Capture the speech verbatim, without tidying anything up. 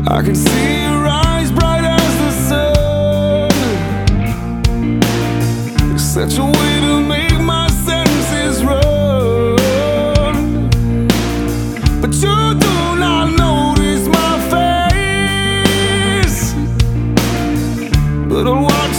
I can see your eyes bright as the sun. It's such a way to make my senses run. But you do not notice my face, but I'll watch